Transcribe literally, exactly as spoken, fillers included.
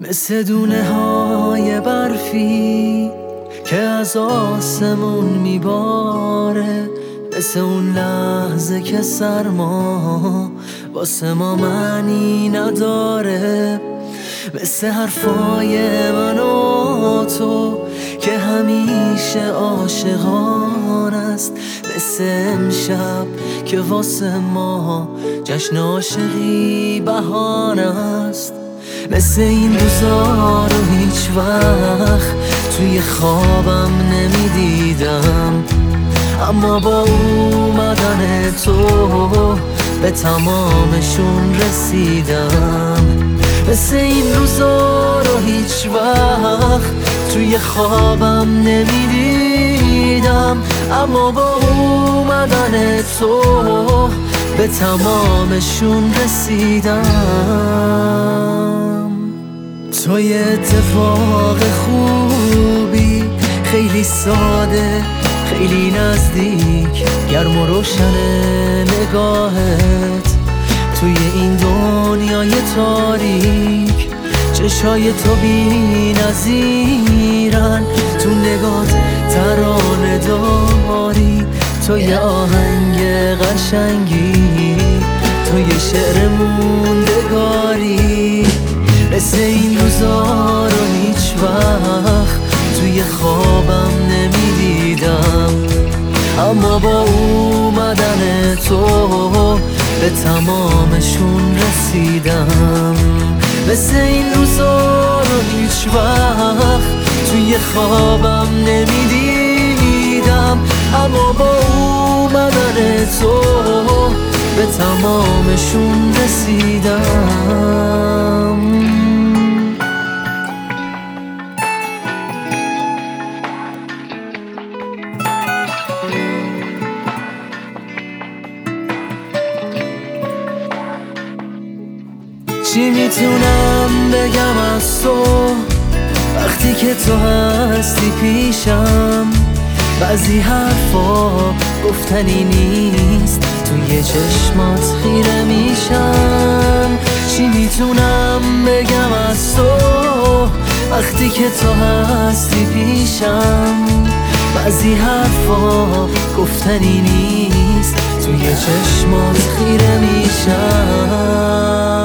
مثل دونه های برفی که از آسمون میباره، مثل اون لحظه که سرما واسه ما معنی نداره، مثل حرفای من و تو که همیشه عاشقان است، مثل امشب که واسه ما جشن عاشقی بهانه است، مثل این روزا رو هیچ وقت توی خوابم نمیدیدم، اما با اومدن تو به تمامشون رسیدم. مثل این روزا رو هیچ وقت توی خوابم نمیدیدم، اما با اومدن تو به تمامشون رسیدم. تو یه اتفاق خوبی، خیلی ساده، خیلی نزدیک، گرم و روشن نگاهت توی این دنیای تاریک. چشای تو بی نظیرن، تو نگات ترانه داری، تو یه آهنگ قشنگی، تو یه شعر موندگاری. مثل این روزا رو هیچ وقت توی خوابم نمیدیدم، اما با اومدن تو به تمامشون رسیدم. مثل این روزا رو هیچ وقت توی خوابم نمیدیدم، اما با اومدن تو به تمامشون رسیدم. چی میتونم بگم از تو وقتی که تو هستی پیشم؟ بعضی حرفا گفتنی نیست، توی چشمات خیره میشم. چی میتونم بگم از تو وقتی که تو هستی پیشم؟ بعضی حرفا گفتنی نیست، توی چشمات خیره میشم.